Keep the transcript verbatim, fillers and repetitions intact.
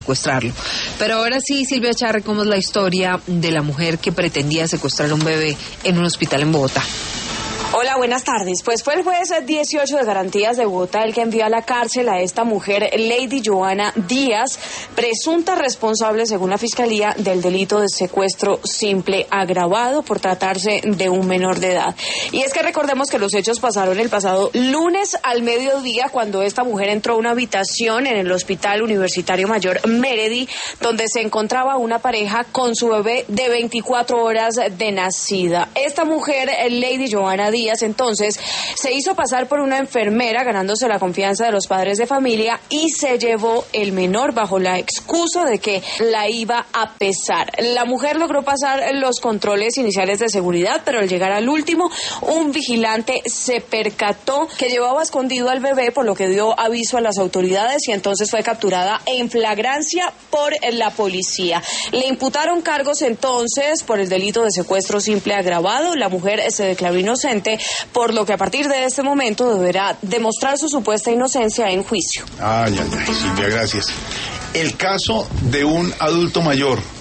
secuestrarlo. Pero ahora sí, Silvia Charre, ¿cómo es la historia de la mujer que pretendía secuestrar a un bebé en un hospital en Bogotá? Hola, buenas tardes. Pues fue el juez dieciocho de Garantías de Bogotá el que envió a la cárcel a esta mujer, Lady Joana Díaz, presunta responsable, según la Fiscalía, del delito de secuestro simple agravado por tratarse de un menor de edad. Y es que recordemos que los hechos pasaron el pasado lunes al mediodía, cuando esta mujer entró a una habitación en el Hospital Universitario Mayor Meredy, donde se encontraba una pareja con su bebé de veinticuatro horas de nacida. Esta mujer, Lady Joana Díaz, entonces se hizo pasar por una enfermera, ganándose la confianza de los padres de familia, y se llevó el menor bajo la excusa de que la iba a pesar. La mujer logró pasar los controles iniciales de seguridad, pero al llegar al último, un vigilante se percató que llevaba escondido al bebé, por lo que dio aviso a las autoridades y entonces fue capturada en flagrancia por la policía. Le imputaron cargos entonces por el delito de secuestro simple agravado. La mujer se declaró inocente, por lo que a partir de este momento deberá demostrar su supuesta inocencia en juicio. Ay, ay, ay, Silvia, gracias. El caso de un adulto mayor